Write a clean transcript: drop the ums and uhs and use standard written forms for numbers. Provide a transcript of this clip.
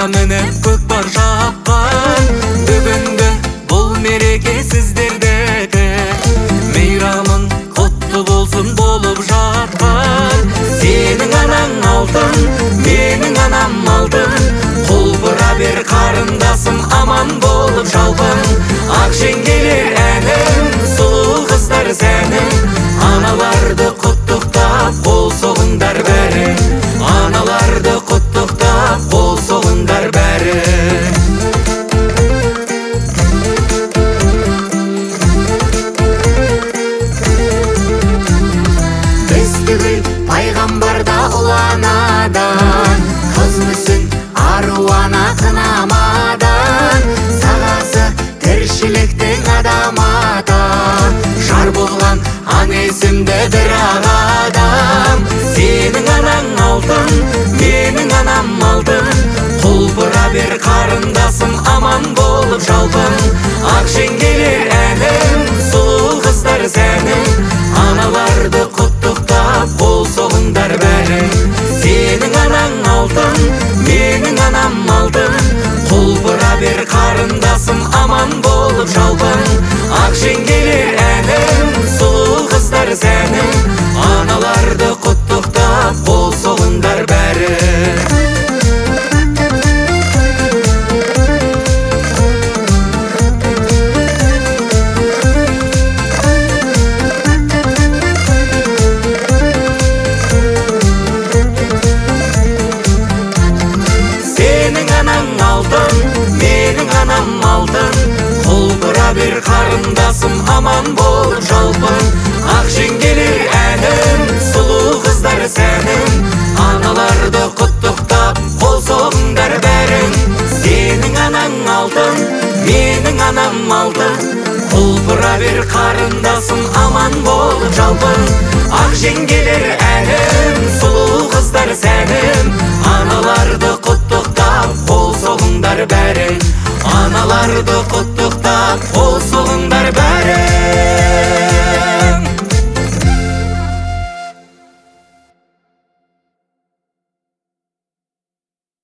ана менен көкпар жапкан. Бүгүндө бул мереке сиздердеги, мейрамың котту болсун болуп жаткан. Сенин анаң алтын, менин анам алтын, кулбура бер карындасым аман болуп жалпын. Ак жеңгелер энем, сулуу кыздар сенин, аналарды куттуктап кол согуңдар бери, аналарды куттуктап кол согуңдар бери. Биз түгүл пайгамбарда уланадан, кыз мүсүн ару ана кынамадан, сагасы тирчиликтин адамата, жар болгон ан эсимде бир адам. Сенин анаң алтын, менин анам алтын, кулбура бер карындасым аман болуп жалпын. Ак жеңгелер энем, сулуу кыздар сенин, аналарды куттуктап кол согуңдар бери. Сенин анаң алтын, менин анам алтын, кулбура бер карындасым аман болуп жалпын. Ак жеңгелер энем, сулуу кыздар сенин, аналарды куттуктап кол согуңдар бери. Сенин анаң алтын, менин анам алтын, кулбура бер карындасым аман болуп жалпын. Ак жеңгелер энем, сулуу кыздар сенин, аналарды куттуктап кол согуңдар бери. Сенин анаң алтын, менин анам алтын, кулбура бер карындасым аман болуп жалпын. Ак жеңгелер энем, сулуу кыздар сенин, аналарды